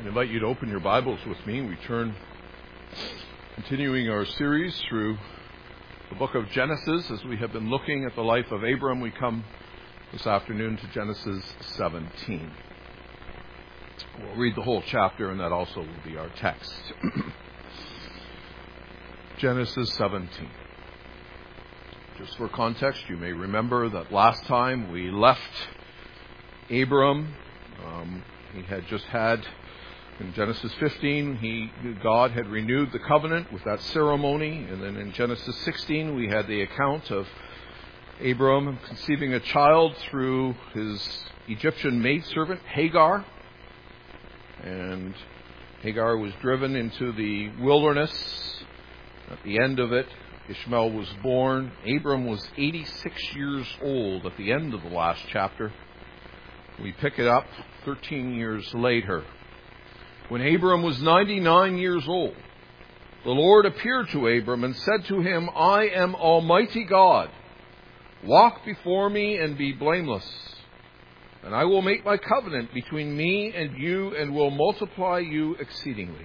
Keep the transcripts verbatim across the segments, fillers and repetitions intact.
I invite you to open your Bibles with me. We turn, continuing our series through the book of Genesis. As we have been looking at the life of Abram, we come this afternoon to Genesis seventeen. We'll read the whole chapter, and that also will be our text. Genesis seventeen. Just for context, you may remember that last time we left Abram, um, he had just had, in Genesis fifteen, he God had renewed the covenant with that ceremony. And then in Genesis sixteen, we had the account of Abram conceiving a child through his Egyptian maidservant, Hagar. And Hagar was driven into the wilderness. At the end of it, Ishmael was born. Abram was eighty-six years old at the end of the last chapter. We pick it up thirteen years later. When Abram was ninety-nine years old, the Lord appeared to Abram and said to him, I am Almighty God. Walk before me and be blameless. And I will make my covenant between me and you and will multiply you exceedingly.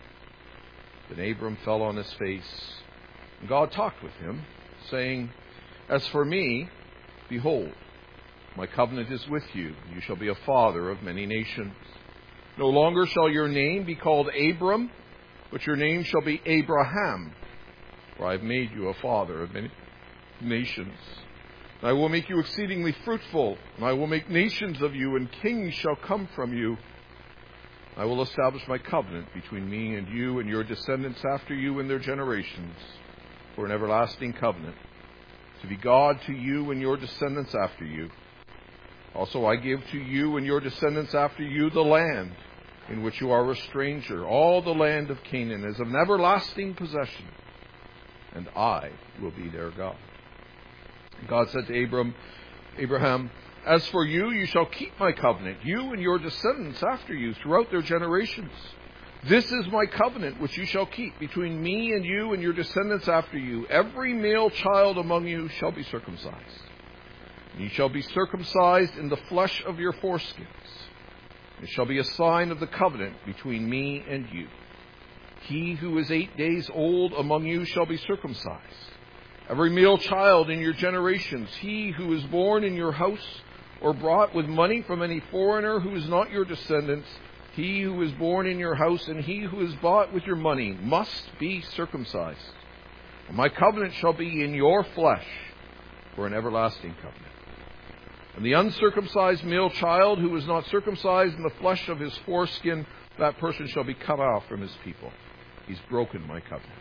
Then Abram fell on his face. And God talked with him, saying, As for me, behold, my covenant is with you. You shall be a father of many nations. No longer shall your name be called Abram, but your name shall be Abraham, for I have made you a father of many nations. And I will make you exceedingly fruitful, and I will make nations of you, and kings shall come from you. I will establish my covenant between me and you and your descendants after you in their generations, for an everlasting covenant, to be God to you and your descendants after you. Also I give to you and your descendants after you the land in which you are a stranger, all the land of Canaan as an everlasting possession, and I will be their God. And God said to Abram, Abraham, As for you, you shall keep my covenant, you and your descendants after you throughout their generations. This is my covenant which you shall keep between me and you and your descendants after you. Every male child among you shall be circumcised. You shall be circumcised in the flesh of your foreskins. It shall be a sign of the covenant between me and you. He who is eight days old among you shall be circumcised. Every male child in your generations, he who is born in your house or brought with money from any foreigner who is not your descendants, he who is born in your house and he who is bought with your money must be circumcised. And my covenant shall be in your flesh for an everlasting covenant. And the uncircumcised male child who is not circumcised in the flesh of his foreskin, that person shall be cut off from his people. He's broken my covenant.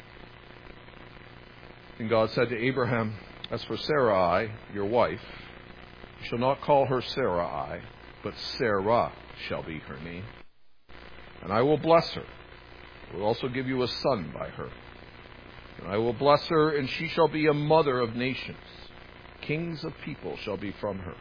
And God said to Abraham, As for Sarai, your wife, you shall not call her Sarai, but Sarah shall be her name. And I will bless her. I will also give you a son by her. And I will bless her, and she shall be a mother of nations. Kings of people shall be from her.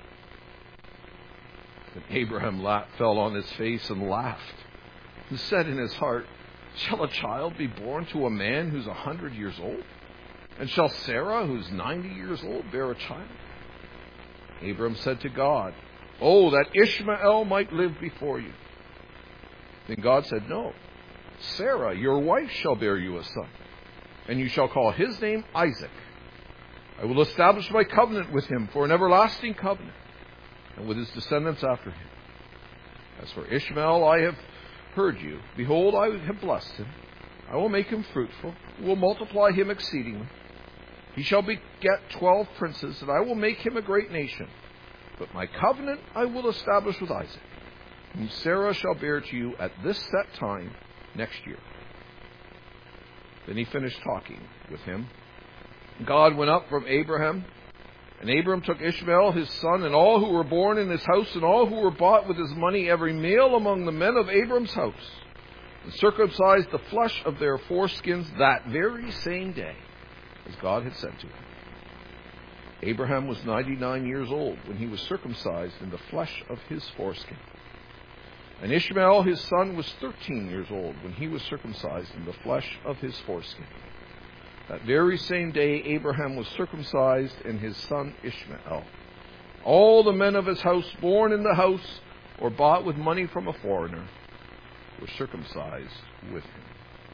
And Abraham la- fell on his face and laughed, and said in his heart, Shall a child be born to a man who's a hundred years old? And shall Sarah, who's ninety years old, bear a child? Abram said to God, Oh, that Ishmael might live before you. Then God said, No, Sarah, your wife, shall bear you a son, and you shall call his name Isaac. I will establish my covenant with him for an everlasting covenant, and with his descendants after him. As for Ishmael, I have heard you. Behold, I have blessed him. I will make him fruitful, will multiply him exceedingly. He shall beget twelve princes, and I will make him a great nation. But my covenant I will establish with Isaac, whom Sarah shall bear to you at this set time next year. Then he finished talking with him. God went up from Abraham, and Abram took Ishmael his son, and all who were born in his house, and all who were bought with his money, every male among the men of Abram's house, and circumcised the flesh of their foreskins that very same day, as God had said to him. Abraham was ninety-nine years old when he was circumcised in the flesh of his foreskin. And Ishmael his son was thirteen years old when he was circumcised in the flesh of his foreskin. That very same day Abraham was circumcised, and his son Ishmael. All the men of his house born in the house or bought with money from a foreigner, were circumcised with him.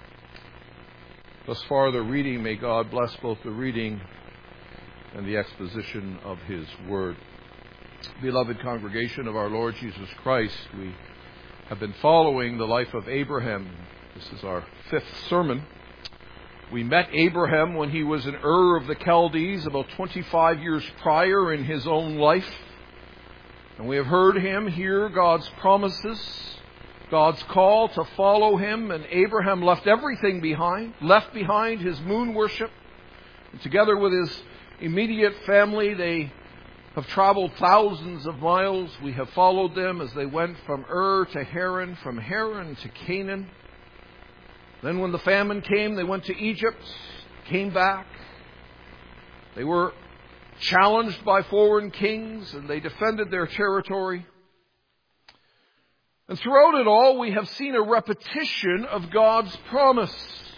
Thus far the reading. May God bless both the reading and the exposition of his word. Beloved congregation of our Lord Jesus Christ, we have been following the life of Abraham. This is our fifth sermon. We met Abraham when he was in Ur of the Chaldees about twenty-five years prior in his own life. And we have heard him hear God's promises, God's call to follow him. And Abraham left everything behind, left behind his moon worship. And together with his immediate family, they have traveled thousands of miles. We have followed them as they went from Ur to Haran, from Haran to Canaan. Then when the famine came, they went to Egypt, came back. They were challenged by foreign kings, and they defended their territory. And throughout it all, we have seen a repetition of God's promise.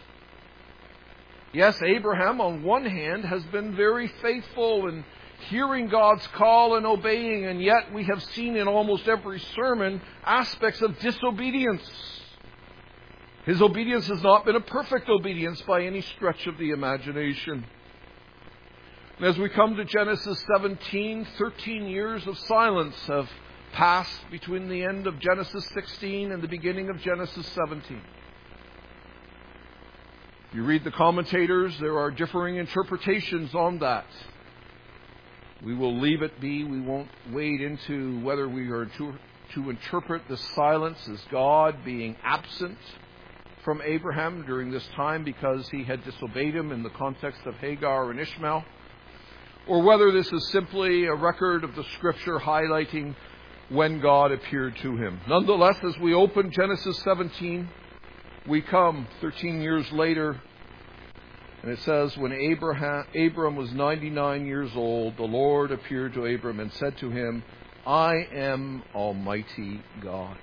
Yes, Abraham, on one hand, has been very faithful in hearing God's call and obeying, and yet we have seen in almost every sermon aspects of disobedience. His obedience has not been a perfect obedience by any stretch of the imagination. And as we come to Genesis seventeen, thirteen years of silence have passed between the end of Genesis sixteen and the beginning of Genesis seventeen. You read the commentators, there are differing interpretations on that. We will leave it be. We won't wade into whether we are to, to interpret the silence as God being absent from Abraham during this time because he had disobeyed him in the context of Hagar and Ishmael, or whether this is simply a record of the Scripture highlighting when God appeared to him. Nonetheless, as we open Genesis seventeen, we come thirteen years later, and it says, when Abraham, Abram was ninety-nine years old, the Lord appeared to Abram and said to him, I am Almighty God.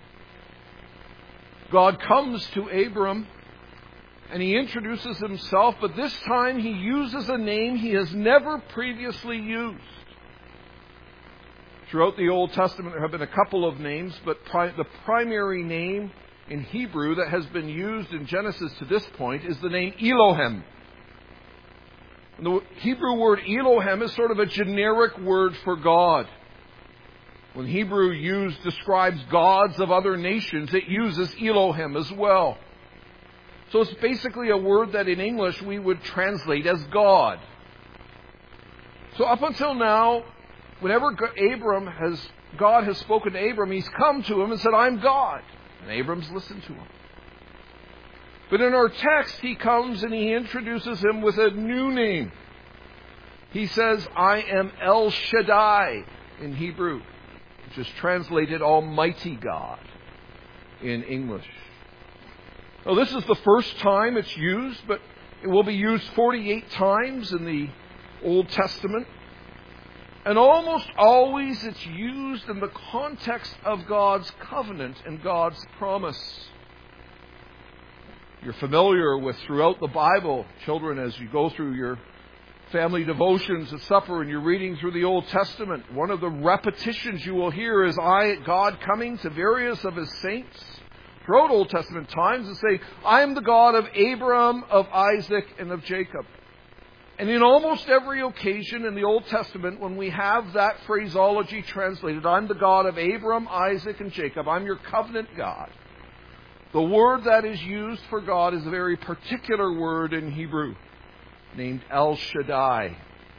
God comes to Abram and he introduces himself, but this time he uses a name he has never previously used. Throughout the Old Testament there have been a couple of names, but pri- the primary name in Hebrew that has been used in Genesis to this point is the name Elohim. And the Hebrew word Elohim is sort of a generic word for God. When Hebrew used describes gods of other nations, it uses Elohim as well. So it's basically a word that in English we would translate as God. So up until now, whenever Abram has, God has spoken to Abram, he's come to him and said, I'm God. And Abram's listened to him. But in our text, he comes and he introduces him with a new name. He says, I am El Shaddai in Hebrew, which is translated Almighty God in English. Now, this is the first time it's used, but it will be used forty-eight times in the Old Testament. And almost always it's used in the context of God's covenant and God's promise. You're familiar with throughout the Bible, children, as you go through your family devotions at supper and you're reading through the Old Testament, one of the repetitions you will hear is I, God coming to various of his saints throughout Old Testament times and say, I am the God of Abraham, of Isaac, and of Jacob. And in almost every occasion in the Old Testament, when we have that phraseology translated, I'm the God of Abraham, Isaac, and Jacob, I'm your covenant God, the word that is used for God is a very particular word in Hebrew, named El Shaddai.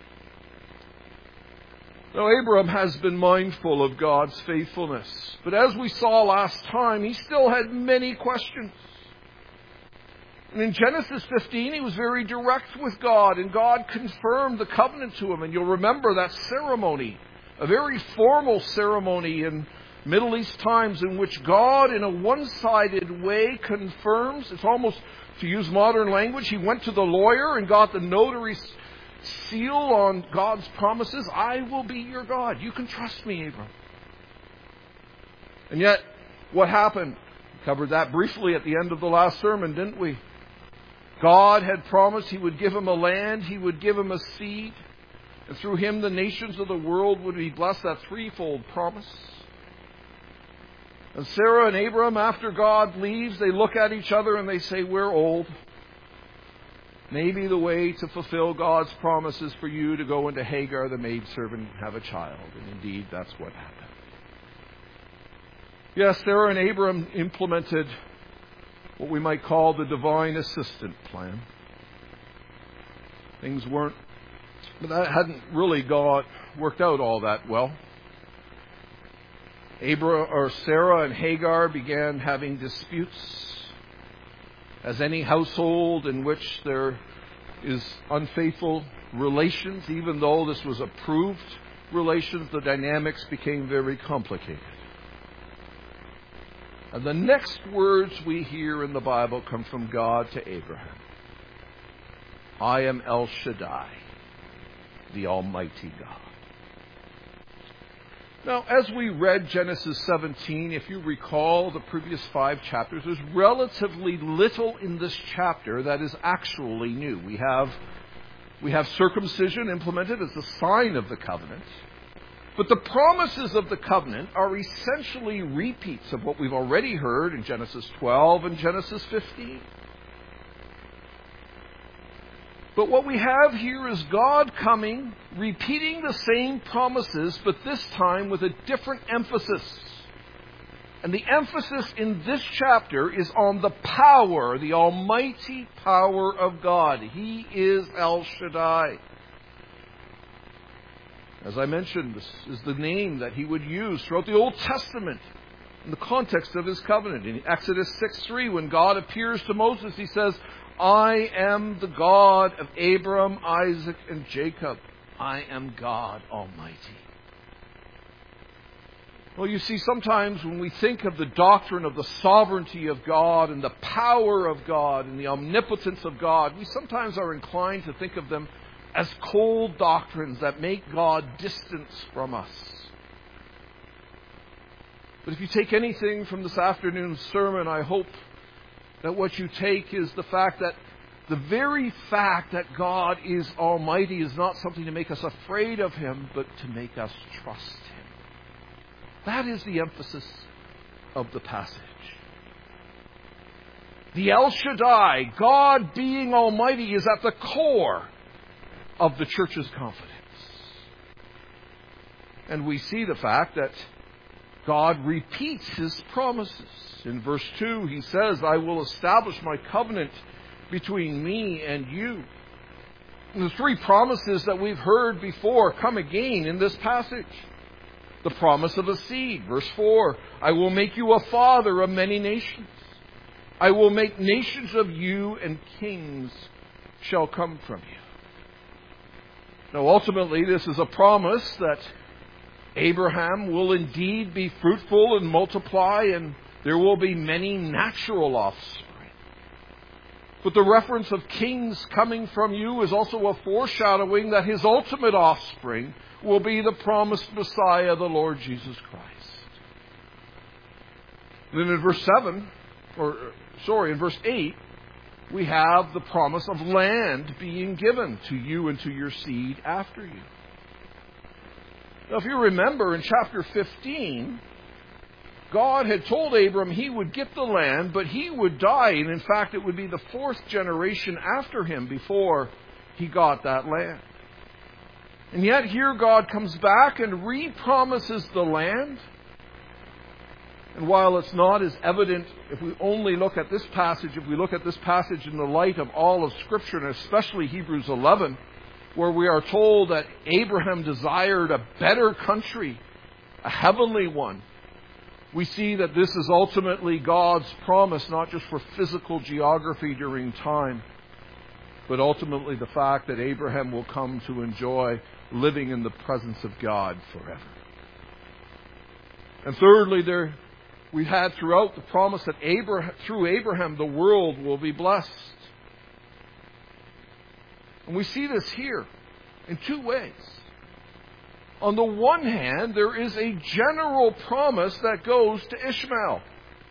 Now, Abram has been mindful of God's faithfulness, but as we saw last time, he still had many questions. And in Genesis fifteen, he was very direct with God, and God confirmed the covenant to him. And you'll remember that ceremony, a very formal ceremony in Middle East times in which God, in a one-sided way, confirms. It's almost, to use modern language, he went to the lawyer and got the notary seal on God's promises. I will be your God. You can trust me, Abram. And yet, what happened? We covered that briefly at the end of the last sermon, didn't we? God had promised he would give him a land, he would give him a seed, and through him the nations of the world would be blessed, that threefold promise. And Sarah and Abram, after God leaves, they look at each other and they say, we're old. Maybe the way to fulfill God's promise is for you to go into Hagar, the maidservant, and have a child. And indeed, that's what happened. Yes, Sarah and Abram implemented what we might call the divine assistant plan. Things weren't, but that hadn't really got worked out all that well. Abram, or Sarah and Hagar began having disputes. As any household in which there is unfaithful relations, even though this was approved relations, the dynamics became very complicated. And the next words we hear in the Bible come from God to Abraham. I am El Shaddai, the Almighty God. Now, as we read Genesis seventeen, if you recall the previous five chapters, there's relatively little in this chapter that is actually new. We have, we have circumcision implemented as a sign of the covenant. But the promises of the covenant are essentially repeats of what we've already heard in Genesis twelve and Genesis fifteen. But what we have here is God coming, repeating the same promises, but this time with a different emphasis. And the emphasis in this chapter is on the power, the almighty power of God. He is El Shaddai. As I mentioned, this is the name that he would use throughout the Old Testament in the context of his covenant. In Exodus six three, when God appears to Moses, he says, I am the God of Abram, Isaac, and Jacob. I am God Almighty. Well, you see, sometimes when we think of the doctrine of the sovereignty of God and the power of God and the omnipotence of God, we sometimes are inclined to think of them as cold doctrines that make God distant from us. But if you take anything from this afternoon's sermon, I hope that what you take is the fact that the very fact that God is almighty is not something to make us afraid of him, but to make us trust him. That is the emphasis of the passage. The El Shaddai, God being almighty, is at the core of the church's confidence. And we see the fact that God repeats his promises. In verse two, he says, I will establish my covenant between me and you. And the three promises that we've heard before come again in this passage. The promise of a seed. Verse four, I will make you a father of many nations. I will make nations of you, and kings shall come from you. Now, ultimately, this is a promise that Abraham will indeed be fruitful and multiply, and there will be many natural offspring. But the reference of kings coming from you is also a foreshadowing that his ultimate offspring will be the promised Messiah, the Lord Jesus Christ. Then in verse seven, or sorry, in verse eight, we have the promise of land being given to you and to your seed after you. Now, if you remember in chapter fifteen, God had told Abram he would get the land, but he would die. And in fact, it would be the fourth generation after him before he got that land. And yet here God comes back and re-promises the land. And while it's not as evident, if we only look at this passage, if we look at this passage in the light of all of Scripture, and especially Hebrews eleven, where we are told that Abraham desired a better country, a heavenly one, we see that this is ultimately God's promise, not just for physical geography during time, but ultimately the fact that Abraham will come to enjoy living in the presence of God forever. And thirdly, there we had throughout the promise that Abraham, through Abraham the world will be blessed. And we see this here in two ways. On the one hand, there is a general promise that goes to Ishmael.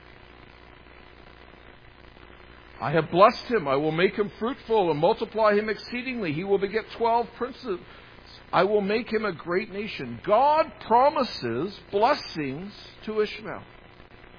I have blessed him. I will make him fruitful and multiply him exceedingly. He will beget twelve princes. I will make him a great nation. God promises blessings to Ishmael.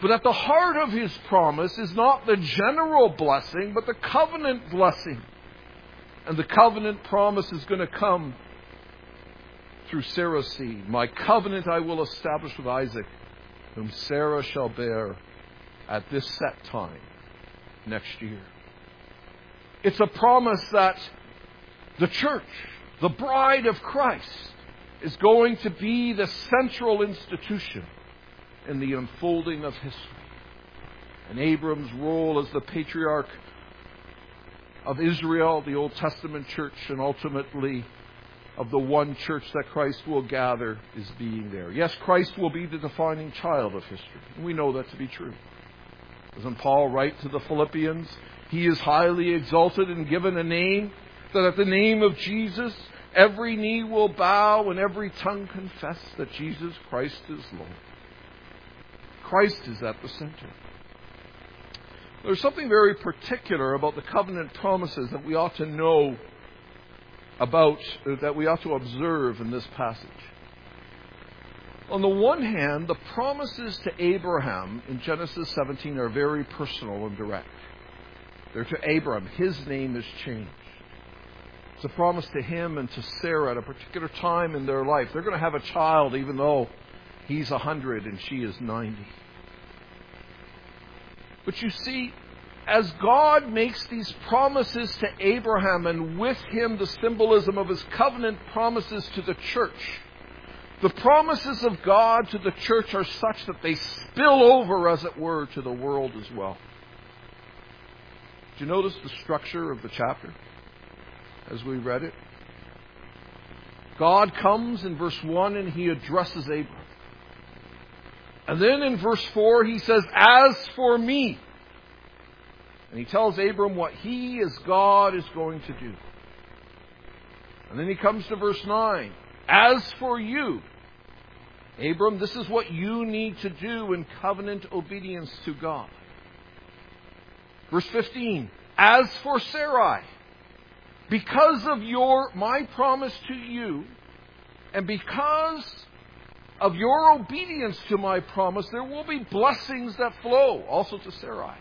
But at the heart of His promise is not the general blessing, but the covenant blessing. And the covenant promise is going to come through Sarah's seed. My covenant I will establish with Isaac, whom Sarah shall bear at this set time next year. It's a promise that the church, the bride of Christ, is going to be the central institution in the unfolding of history. And Abram's role as the patriarch of Israel, the Old Testament church, and ultimately of the one church that Christ will gather is being there. Yes, Christ will be the defining child of history. And we know that to be true. Doesn't Paul write to the Philippians, He is highly exalted and given a name, that at the name of Jesus every knee will bow and every tongue confess that Jesus Christ is Lord. Christ is at the center. There's something very particular about the covenant promises that we ought to know about, that we ought to observe in this passage. On the one hand, the promises to Abraham in Genesis seventeen are very personal and direct. They're to Abram. His name is changed. It's a promise to him and to Sarah at a particular time in their life. They're going to have a child even though he's one hundred and she is ninety. But you see, as God makes these promises to Abraham, and with him the symbolism of His covenant promises to the church, the promises of God to the church are such that they spill over, as it were, to the world as well. Do you notice the structure of the chapter as we read it? God comes in verse one and He addresses Abram. And then in verse four He says, "As for me." And He tells Abram what He as God is going to do. And then He comes to verse nine. "As for you, Abram, this is what you need to do in covenant obedience to God." Verse fifteen. "As for Sarai, because of your my promise to you, and because of your obedience to my promise, there will be blessings that flow," also to Sarai.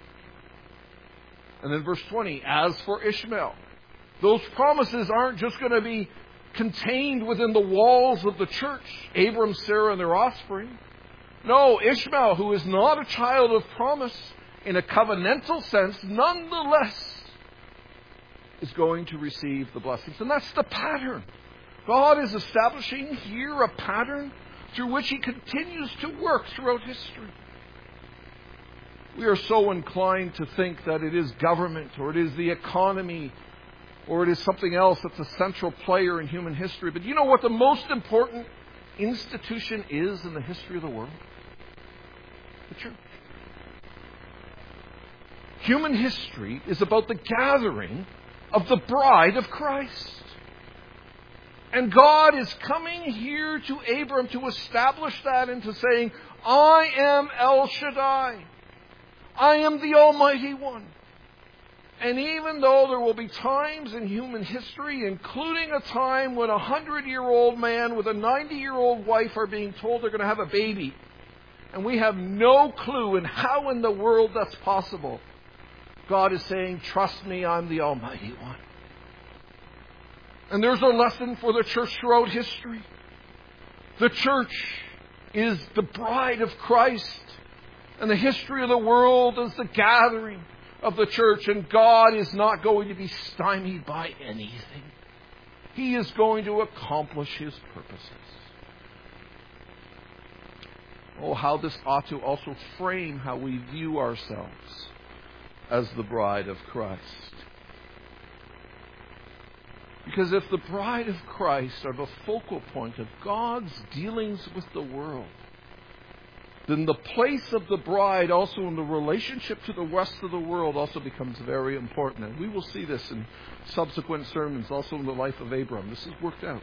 And then verse twenty, "As for Ishmael, those promises aren't just going to be contained within the walls of the church, Abram, Sarah, and their offspring. No, Ishmael, who is not a child of promise in a covenantal sense, nonetheless is going to receive the blessings." And that's the pattern. God is establishing here a pattern through which He continues to work throughout history. We are so inclined to think that it is government, or it is the economy, or it is something else that's a central player in human history. But you know what the most important institution is in the history of the world? The church. Human history is about the gathering of the bride of Christ. And God is coming here to Abram to establish that and to saying, "I am El Shaddai. I am the Almighty One." And even though there will be times in human history, including a time when a hundred-year-old man with a ninety-year-old wife are being told they're going to have a baby, and we have no clue in how in the world that's possible, God is saying, "Trust me, I'm the Almighty One." And there's a lesson for the church throughout history. The church is the bride of Christ. And the history of the world is the gathering of the church. And God is not going to be stymied by anything. He is going to accomplish His purposes. Oh, how this ought to also frame how we view ourselves as the bride of Christ. Because if the bride of Christ are the focal point of God's dealings with the world, then the place of the bride also in the relationship to the rest of the world also becomes very important. And we will see this in subsequent sermons, also in the life of Abram. This is worked out.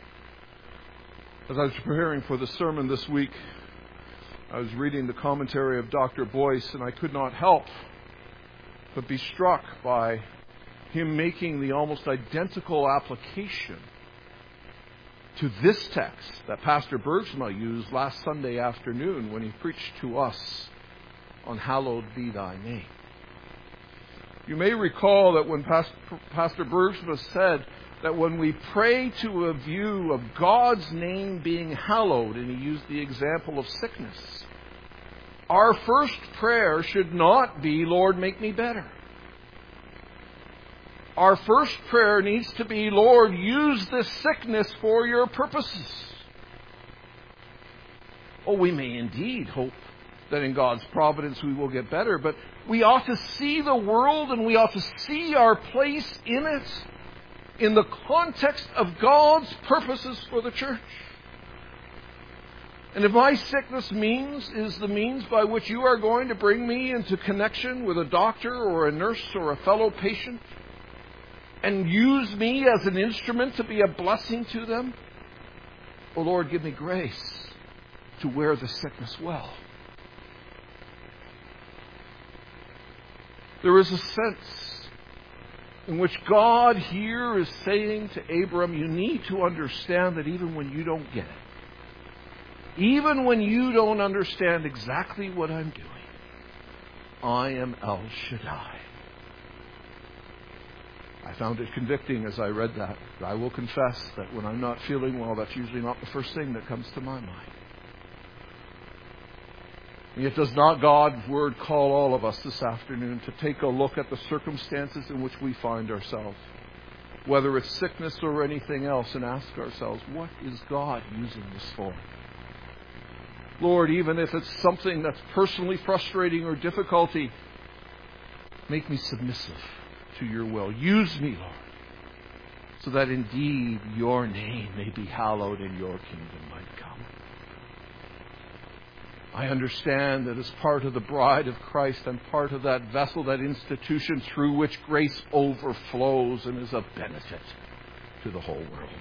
As I was preparing for the sermon this week, I was reading the commentary of Doctor Boyce, and I could not help but be struck by him making the almost identical application to this text that Pastor Bergsma used last Sunday afternoon when he preached to us on hallowed be thy name. You may recall that when Pastor, Pastor Bergsma said that when we pray to a view of God's name being hallowed, and he used the example of sickness, our first prayer should not be, Lord, make me better. Our first prayer needs to be, Lord, use this sickness for your purposes. Oh, we may indeed hope that in God's providence we will get better, but we ought to see the world and we ought to see our place in it in the context of God's purposes for the church. And if my sickness means is the means by which you are going to bring me into connection with a doctor or a nurse or a fellow patient and use me as an instrument to be a blessing to them, oh Lord, give me grace to wear the sickness well. There is a sense in which God here is saying to Abram, you need to understand that even when you don't get it, even when you don't understand exactly what I'm doing, I am El Shaddai. I found it convicting as I read that. I will confess that when I'm not feeling well, that's usually not the first thing that comes to my mind. Yet does not God's Word call all of us this afternoon to take a look at the circumstances in which we find ourselves, whether it's sickness or anything else, and ask ourselves, what is God using this for? Lord, even if it's something that's personally frustrating or difficulty, make me submissive to your will. Use me, Lord, so that indeed your name may be hallowed and your kingdom might come. I understand that as part of the bride of Christ, I'm part of that vessel, that institution through which grace overflows and is a benefit to the whole world.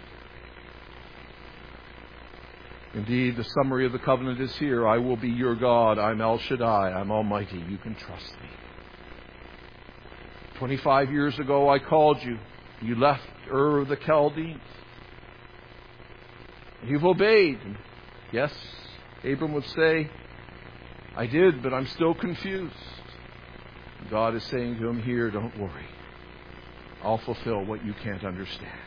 Indeed, the summary of the covenant is here. I will be your God. I'm El Shaddai. I'm Almighty. You can trust me. Twenty-five years ago, I called you. You left Ur of the Chaldeans. You've obeyed. Yes, Abram would say, I did, but I'm still confused. God is saying to him here, don't worry. I'll fulfill what you can't understand.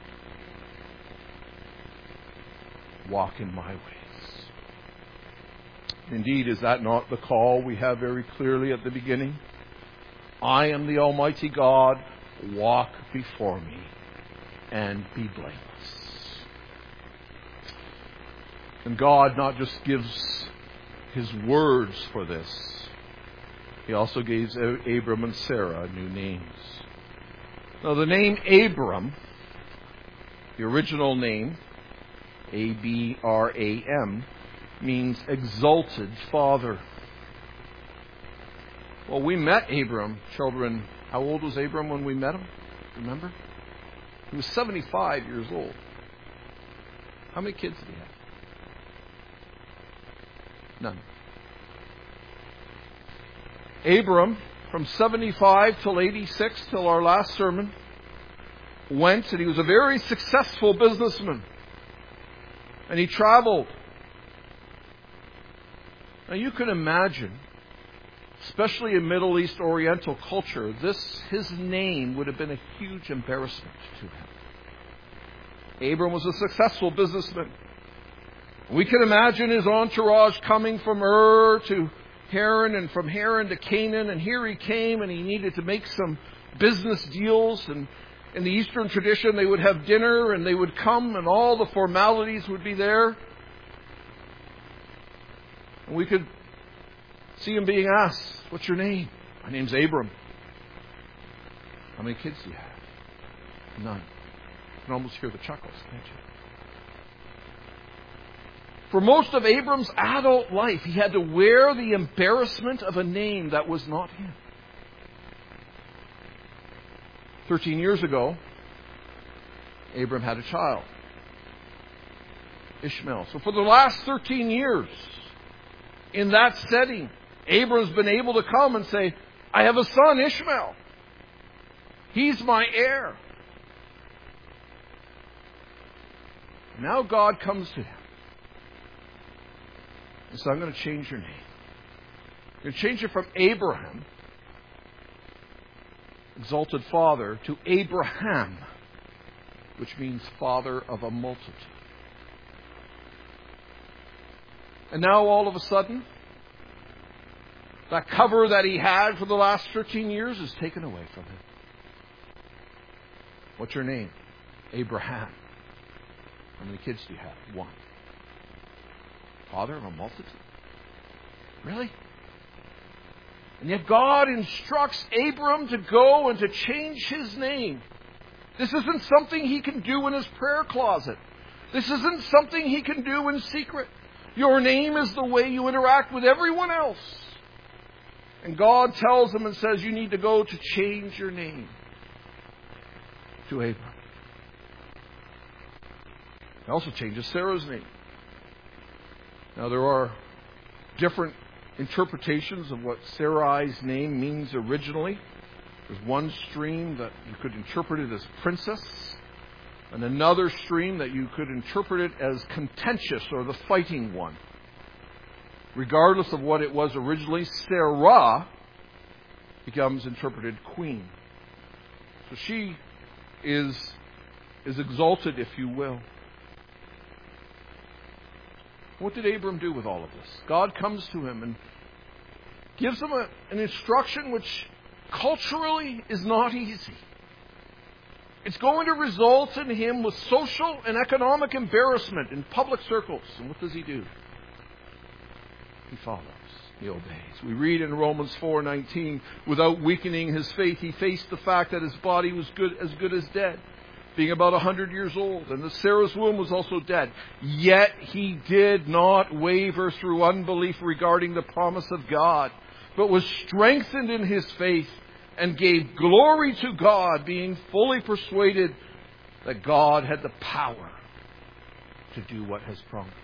Walk in my ways. Indeed, is that not the call we have very clearly at the beginning? I am the Almighty God. Walk before me and be blameless. And God not just gives His words for this. He also gave Abram and Sarah new names. Now the name Abram, the original name, A B R A M, means exalted father. Well, we met Abram, children. How old was Abram when we met him? Remember? He was seventy-five years old. How many kids did he have? None. Abram, from seventy-five till eighty-six, till our last sermon, went, and he was a very successful businessman. And he traveled. Now you can imagine, especially in Middle East Oriental culture, this his name would have been a huge embarrassment to him. Abram was a successful businessman. We can imagine his entourage coming from Ur to Haran and from Haran to Canaan, and here he came and he needed to make some business deals, and in the Eastern tradition they would have dinner and they would come and all the formalities would be there. And we could see him being asked, what's your name? My name's Abram. How many kids do you have? None. You can almost hear the chuckles, can't you? For most of Abram's adult life, he had to wear the embarrassment of a name that was not him. Thirteen years ago, Abram had a child, Ishmael. So for the last thirteen years, in that setting, Abram's been able to come and say, I have a son, Ishmael. He's my heir. Now God comes to him. So I'm going to change your name. You change it from Abraham, exalted father, to Abraham, which means father of a multitude. And now all of a sudden, that cover that he had for the last thirteen years is taken away from him. What's your name? Abraham. How many kids do you have? One. Father of a multitude? Really? And yet God instructs Abram to go and to change his name. This isn't something he can do in his prayer closet. This isn't something he can do in secret. Your name is the way you interact with everyone else. And God tells him and says, you need to go to change your name to Abram. He also changes Sarah's name. Now there are different interpretations of what Sarai's name means originally. There's one stream that you could interpret it as princess, and another stream that you could interpret it as contentious or the fighting one. Regardless of what it was originally, Sarah becomes interpreted queen. So she is, is exalted, if you will. What did Abram do with all of this? God comes to him and gives him a, an instruction which culturally is not easy. It's going to result in him with social and economic embarrassment in public circles. And what does he do? He follows. He obeys. We read in Romans four nineteen, without weakening his faith, he faced the fact that his body was good as good as dead, being about a hundred years old, and that Sarah's womb was also dead. Yet he did not waver through unbelief regarding the promise of God, but was strengthened in his faith and gave glory to God, being fully persuaded that God had the power to do what has promised.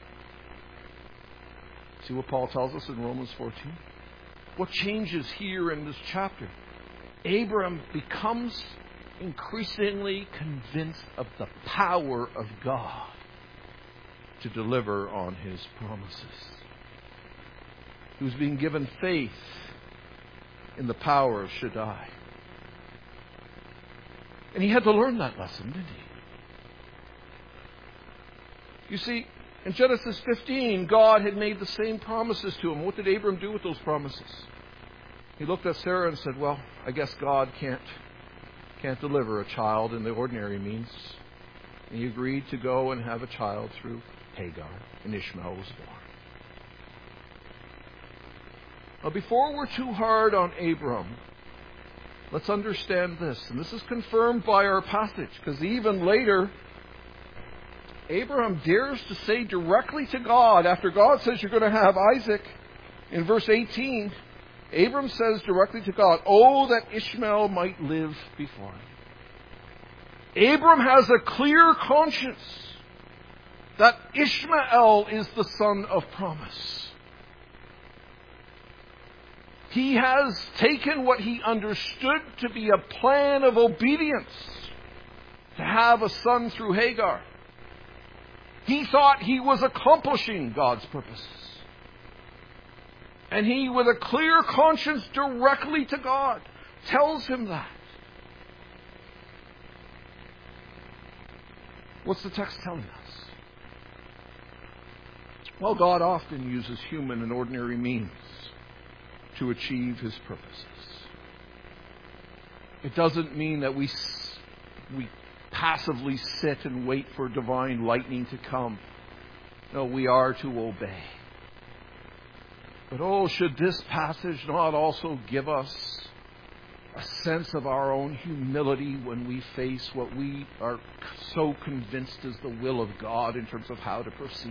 See what Paul tells us in Romans fourteen? What changes here in this chapter? Abram becomes increasingly convinced of the power of God to deliver on his promises. He was being given faith in the power of Shaddai. And he had to learn that lesson, didn't he? You see, in Genesis fifteen, God had made the same promises to him. What did Abram do with those promises? He looked at Sarah and said, well, I guess God can't can't deliver a child in the ordinary means. And he agreed to go and have a child through Hagar, and Ishmael was born. Now, before we're too hard on Abram, let's understand this. And this is confirmed by our passage, because even later, Abraham dares to say directly to God, after God says you're going to have Isaac, in verse eighteen, Abram says directly to God, oh, that Ishmael might live before him. Abram has a clear conscience that Ishmael is the son of promise. He has taken what he understood to be a plan of obedience to have a son through Hagar. He thought he was accomplishing God's purposes. And he, with a clear conscience directly to God, tells him that. What's the text telling us? Well, God often uses human and ordinary means to achieve his purposes. It doesn't mean that we we passively sit and wait for divine lightning to come. No, we are to obey. But oh, should this passage not also give us a sense of our own humility when we face what we are so convinced is the will of God in terms of how to proceed?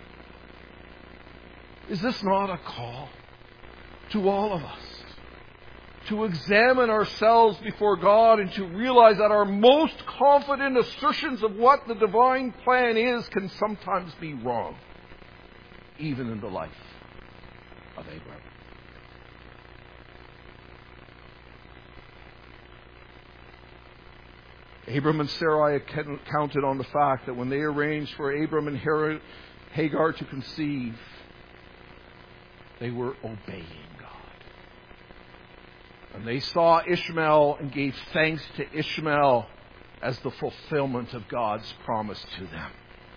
Is this not a call to all of us to examine ourselves before God and to realize that our most confident assertions of what the divine plan is can sometimes be wrong, even in the life of Abraham? Abram and Sarai counted on the fact that when they arranged for Abram and Hagar to conceive, they were obeying God. And they saw Ishmael and gave thanks to Ishmael as the fulfillment of God's promise to them.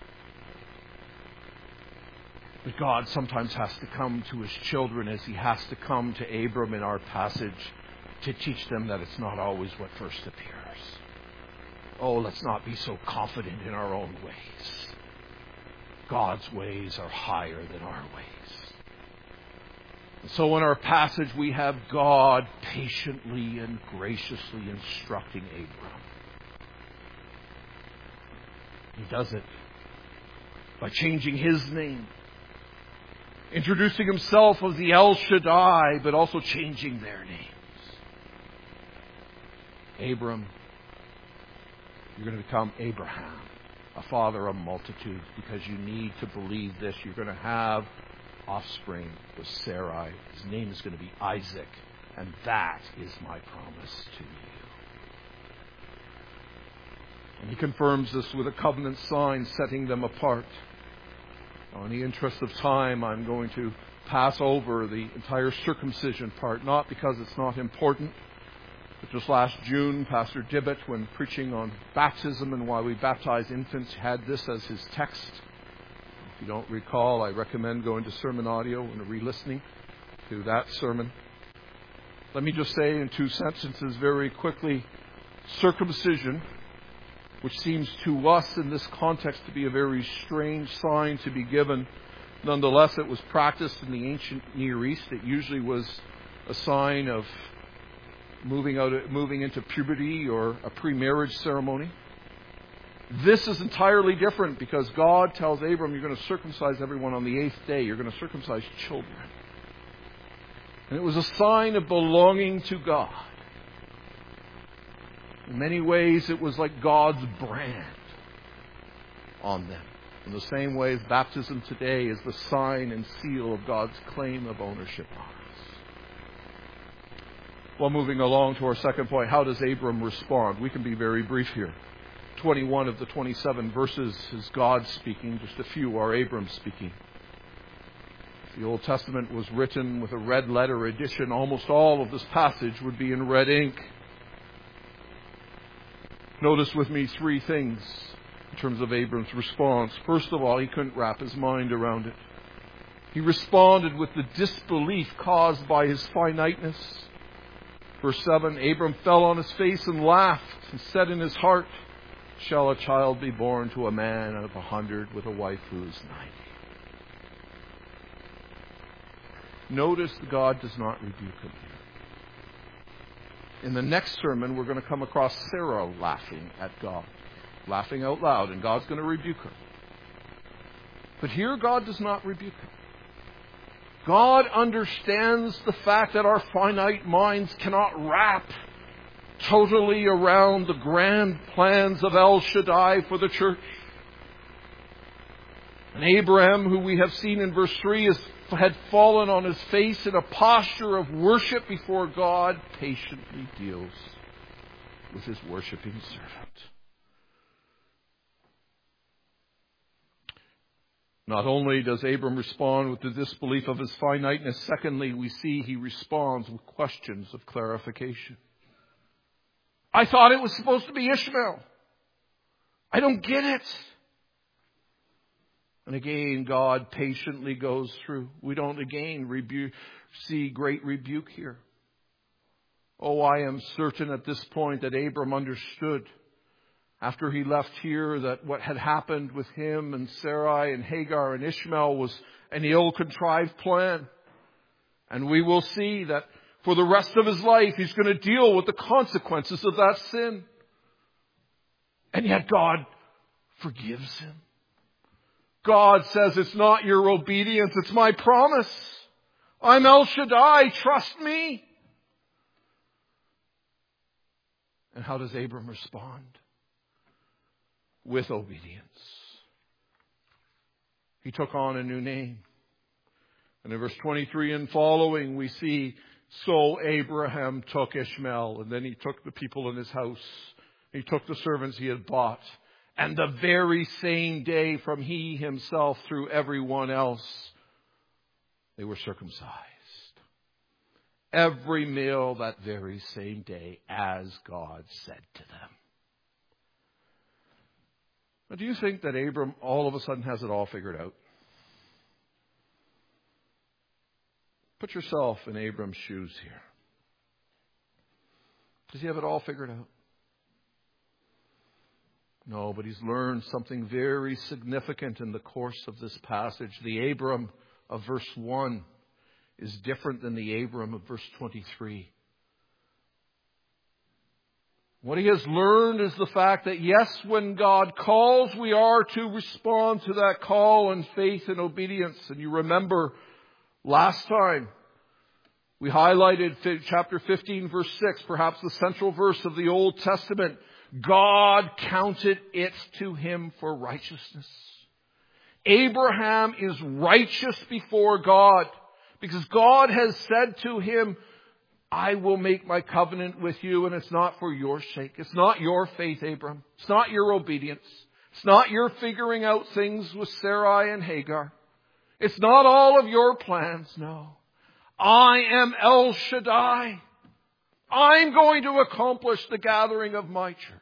But God sometimes has to come to His children as He has to come to Abram in our passage to teach them that it's not always what first appears. Oh, let's not be so confident in our own ways. God's ways are higher than our ways. And so in our passage we have God patiently and graciously instructing Abram. He does it by changing his name, introducing himself as the El Shaddai, but also changing their names. Abram, you're going to become Abraham, a father of multitudes, because you need to believe this. You're going to have offspring with Sarai. His name is going to be Isaac, and that is my promise to you. And he confirms this with a covenant sign setting them apart. Now, in the interest of time, I'm going to pass over the entire circumcision part, not because it's not important, but just last June, Pastor Dibbett, when preaching on baptism and why we baptize infants, had this as his text. If you don't recall, I recommend going to sermon audio and re-listening to that sermon. Let me just say in two sentences very quickly, circumcision, which seems to us in this context to be a very strange sign to be given. Nonetheless, it was practiced in the ancient Near East. It usually was a sign of moving out, moving into puberty or a pre-marriage ceremony. This is entirely different because God tells Abram, you're going to circumcise everyone on the eighth day. You're going to circumcise children. And it was a sign of belonging to God. In many ways, it was like God's brand on them. In the same way as baptism today is the sign and seal of God's claim of ownership on us. Well, moving along to our second point, how does Abram respond? We can be very brief here. twenty-one of the twenty-seven verses is God speaking. Just a few are Abram speaking. If the Old Testament was written with a red letter edition, almost all of this passage would be in red ink. Notice with me three things in terms of Abram's response. First of all, he couldn't wrap his mind around it. He responded with the disbelief caused by his finiteness. Verse seven, Abram fell on his face and laughed and said in his heart, shall a child be born to a man of a hundred with a wife who is ninety? Notice God does not rebuke him here. In the next sermon, we're going to come across Sarah laughing at God, laughing out loud, and God's going to rebuke her. But here, God does not rebuke her. God understands the fact that our finite minds cannot wrap totally around the grand plans of El Shaddai for the church. And Abraham, who we have seen in verse three, is, had fallen on his face in a posture of worship before God, patiently deals with his worshiping servant. Not only does Abram respond with the disbelief of his finiteness, secondly, we see he responds with questions of clarification. I thought it was supposed to be Ishmael. I don't get it. And again, God patiently goes through. We don't again rebu- see great rebuke here. Oh, I am certain at this point that Abram understood after he left here that what had happened with him and Sarai and Hagar and Ishmael was an ill-contrived plan. And we will see that for the rest of his life, he's going to deal with the consequences of that sin. And yet God forgives him. God says, it's not your obedience, it's my promise. I'm El Shaddai, trust me. And how does Abram respond? With obedience. He took on a new name. And in verse twenty-three and following, we see, so Abraham took Ishmael, and then he took the people in his house. He took the servants he had bought. And the very same day from he himself through everyone else, they were circumcised. every meal that very same day, as God said to them. Now, do you think that Abram all of a sudden has it all figured out? Put yourself in Abram's shoes here. Does he have it all figured out? No, but he's learned something very significant in the course of this passage. The Abram of verse one is different than the Abram of verse twenty-three. What he has learned is the fact that, yes, when God calls, we are to respond to that call in faith and obedience. And you remember last time we highlighted chapter fifteen, verse six, perhaps the central verse of the Old Testament. God counted it to him for righteousness. Abraham is righteous before God because God has said to him, I will make my covenant with you, and it's not for your sake. It's not your faith, Abram. It's not your obedience. It's not your figuring out things with Sarai and Hagar. It's not all of your plans, no. I am El Shaddai. I'm going to accomplish the gathering of my church.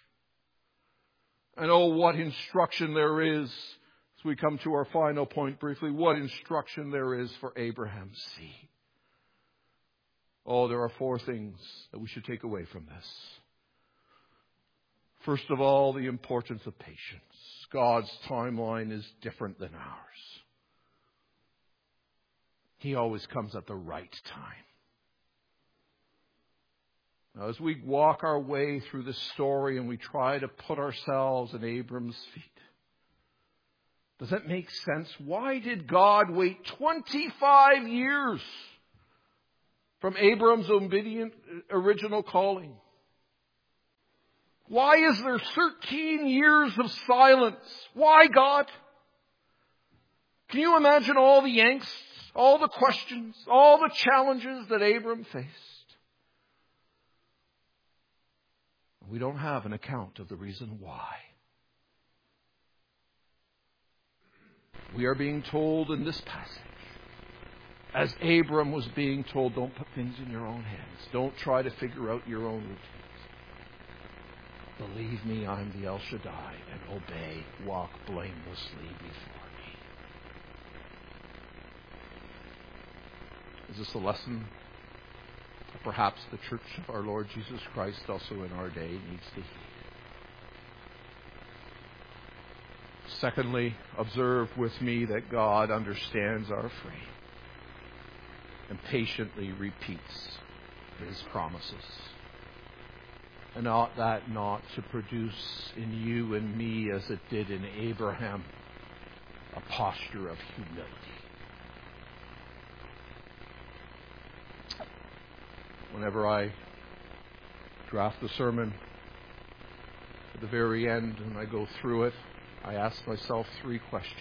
And oh, what instruction there is, as we come to our final point briefly, what instruction there is for Abraham's seed. Oh, there are four things that we should take away from this. First of all, the importance of patience. God's timeline is different than ours. He always comes at the right time. Now, as we walk our way through this story and we try to put ourselves in Abram's feet, does that make sense? Why did God wait twenty-five years from Abram's obedient original calling? Why is there thirteen years of silence? Why, God? Can you imagine all the angst, all the questions, all the challenges that Abram faced? We don't have an account of the reason why. We are being told in this passage, as Abram was being told, don't put things in your own hands. Don't try to figure out your own routines. Believe me, I'm the El Shaddai, and obey, walk blamelessly before me. Is this a lesson that perhaps the Church of our Lord Jesus Christ also in our day needs to heed? Secondly, observe with me that God understands our frame and patiently repeats His promises. And ought that not to produce in you and me, as it did in Abraham, a posture of humility? Whenever I draft the sermon, at the very end, and I go through it, I ask myself three questions.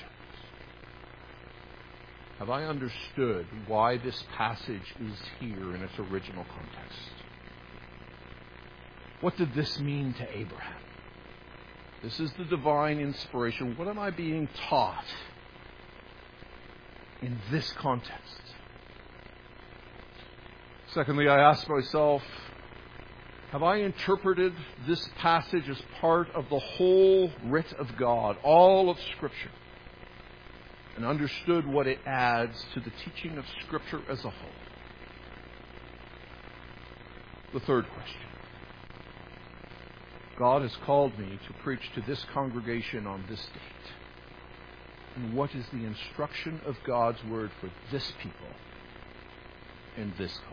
Have I understood why this passage is here in its original context? What did this mean to Abraham? This is the divine inspiration. What am I being taught in this context? Secondly, I ask myself, have I interpreted this passage as part of the whole writ of God, all of Scripture, and understood what it adds to the teaching of Scripture as a whole? The third question. God has called me to preach to this congregation on this date. And what is the instruction of God's Word for this people in this context?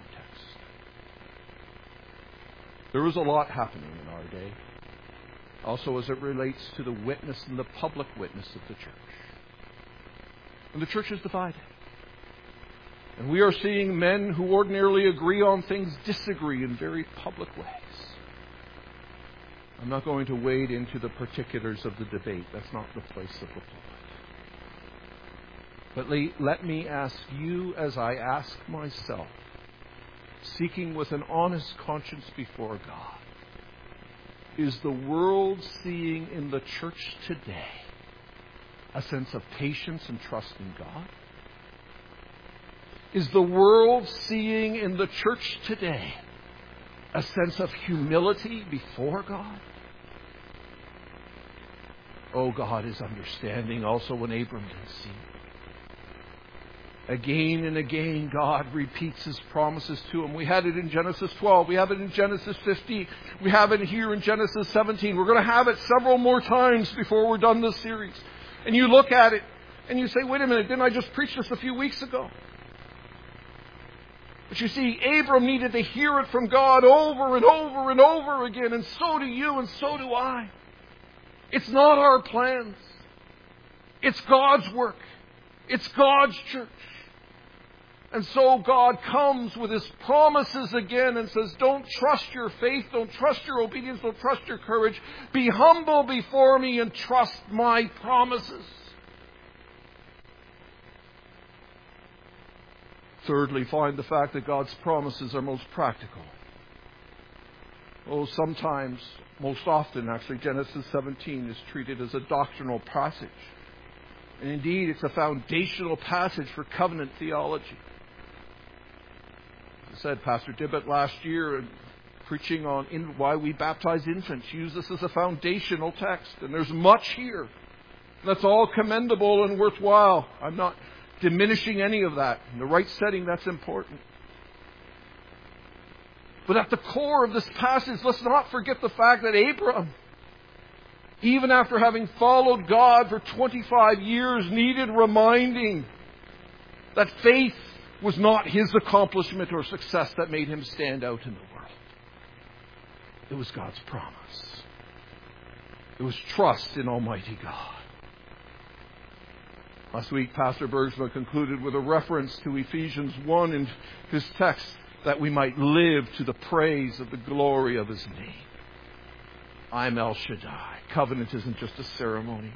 There is a lot happening in our day, also as it relates to the witness and the public witness of the church. And the church is divided. And we are seeing men who ordinarily agree on things disagree in very public ways. I'm not going to wade into the particulars of the debate. That's not the place of the pulpit. But let me ask you, as I ask myself, seeking with an honest conscience before God, is the world seeing in the church today a sense of patience and trust in God? Is the world seeing in the church today a sense of humility before God? Oh, God is understanding also when Abram didn't see. Again and again, God repeats His promises to him. We had it in Genesis twelve. We have it in Genesis fifteen. We have it here in Genesis seventeen. We're going to have it several more times before we're done this series. And you look at it and you say, wait a minute, didn't I just preach this a few weeks ago? But you see, Abram needed to hear it from God over and over and over again, and so do you and so do I. It's not our plans. It's God's work. It's God's church. And so God comes with His promises again and says, don't trust your faith, don't trust your obedience, don't trust your courage. Be humble before me and trust my promises. Thirdly, find the fact that God's promises are most practical. Oh, sometimes, most often actually, Genesis seventeen is treated as a doctrinal passage. And indeed, it's a foundational passage for covenant theology. As I said, Pastor Dibbett last year, preaching on in, why we baptize infants, used this as a foundational text. And there's much here. That's all commendable and worthwhile. I'm not diminishing any of that. In the right setting, that's important. But at the core of this passage, let's not forget the fact that Abram, even after having followed God for twenty-five years, needed reminding that faith was not his accomplishment or success that made him stand out in the world. It was God's promise. It was trust in Almighty God. Last week, Pastor Bergsma concluded with a reference to Ephesians one in his text, that we might live to the praise of the glory of His name. I'm El Shaddai. Covenant isn't just a ceremony.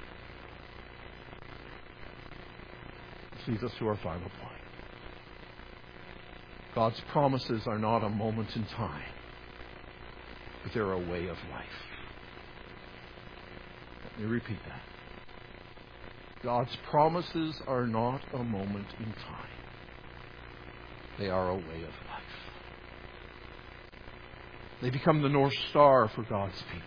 This leads us to our final point. God's promises are not a moment in time, but they're a way of life. Let me repeat that. God's promises are not a moment in time. They are a way of life. They become the North Star for God's people.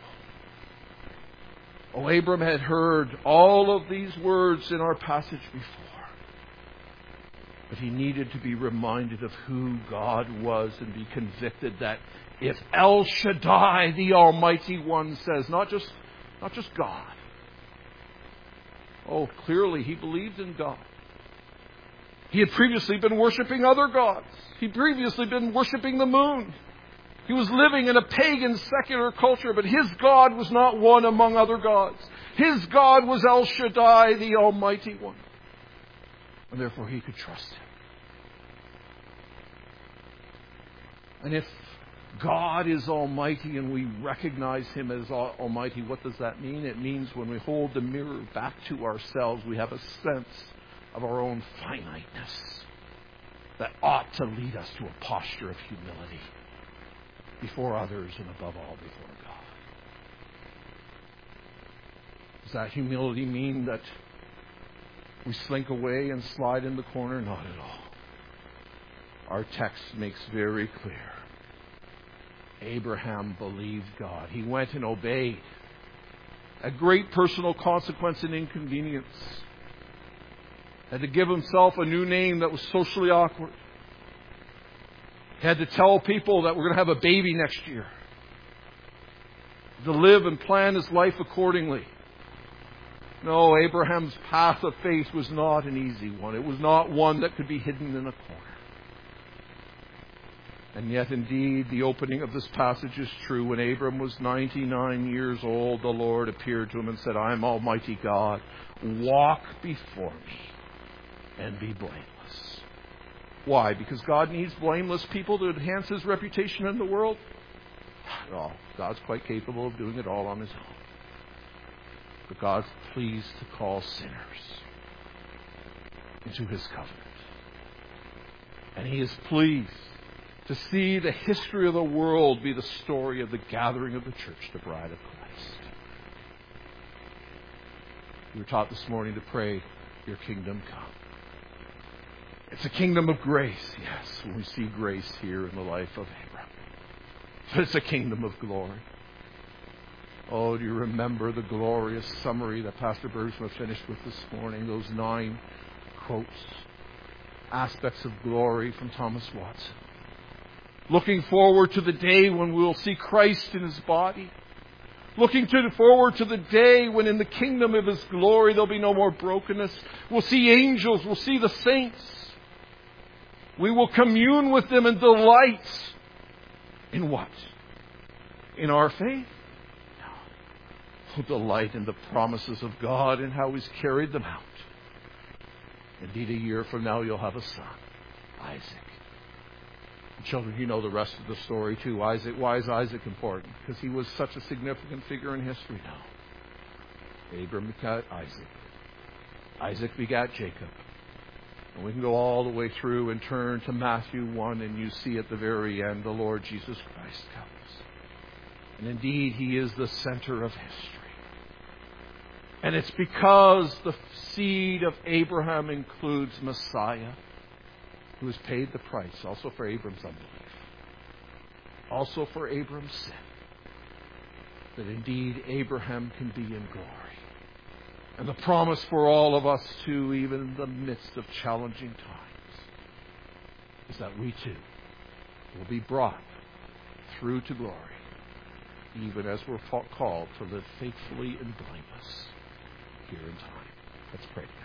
Oh, Abram had heard all of these words in our passage before. But he needed to be reminded of who God was and be convicted that if El Shaddai, the Almighty One, says, not just, not just God. Oh, clearly he believed in God. He had previously been worshiping other gods. He'd previously been worshiping the moon. He was living in a pagan secular culture, but his God was not one among other gods. His God was El Shaddai, the Almighty One. And therefore he could trust Him. And if God is Almighty and we recognize Him as Almighty, what does that mean? It means when we hold the mirror back to ourselves, we have a sense of our own finiteness that ought to lead us to a posture of humility before others and above all before God. Does that humility mean that we slink away and slide in the corner? Not at all. Our text makes very clear. Abraham believed God. He went and obeyed. At great personal consequence and inconvenience. Had to give himself a new name that was socially awkward. He had to tell people that we're going to have a baby next year. To live and plan his life accordingly. No, Abraham's path of faith was not an easy one. It was not one that could be hidden in a corner. And yet, indeed, the opening of this passage is true. When Abram was ninety-nine years old, the Lord appeared to him and said, I am Almighty God. Walk before me and be blameless. Why? Because God needs blameless people to enhance His reputation in the world? Not at all. God's quite capable of doing it all on His own. But God's pleased to call sinners into His covenant. And He is pleased to see the history of the world be the story of the gathering of the church, the bride of Christ. We were taught this morning to pray, your kingdom come. It's a kingdom of grace, yes, when we see grace here in the life of Abraham. But it's a kingdom of glory. Oh, do you remember the glorious summary that Pastor Bergman finished with this morning? Those nine quotes, aspects of glory from Thomas Watson. Looking forward to the day when we will see Christ in His body. Looking to forward to the day when in the kingdom of His glory there'll be no more brokenness. We'll see angels. We'll see the saints. We will commune with them and delight in what? In our faith? No. We'll delight in the promises of God and how He's carried them out. Indeed, a year from now you'll have a son, Isaac. Children, you know the rest of the story too. Isaac, why is Isaac important? Because he was such a significant figure in history now. Abram begat Isaac. Isaac begat Jacob. And we can go all the way through and turn to Matthew one, and you see at the very end the Lord Jesus Christ comes. And indeed, He is the center of history. And it's because the seed of Abraham includes Messiah, who has paid the price also for Abram's unbelief, also for Abram's sin, that indeed Abraham can be in glory. And the promise for all of us too, even in the midst of challenging times, is that we too will be brought through to glory, even as we're called to live faithfully and blameless here in time. Let's pray together.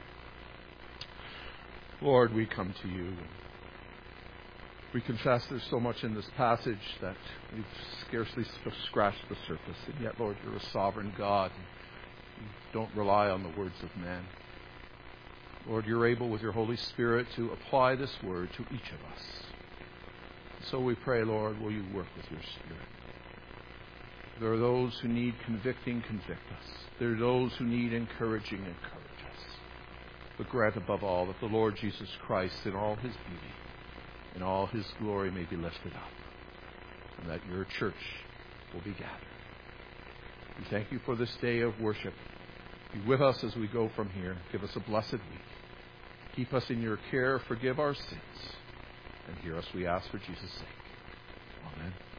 Lord, we come to You. And we confess there's so much in this passage that we've scarcely scratched the surface. And yet, Lord, You're a sovereign God. You don't rely on the words of men. Lord, You're able with Your Holy Spirit to apply this word to each of us. So we pray, Lord, will You work with Your Spirit. There are those who need convicting, convict us. There are those who need encouraging, encourage us. But grant above all that the Lord Jesus Christ in all His beauty, in all His glory may be lifted up, and that Your church will be gathered. We thank You for this day of worship. Be with us as we go from here. Give us a blessed week. Keep us in Your care. Forgive our sins. And hear us, we ask, for Jesus' sake. Amen.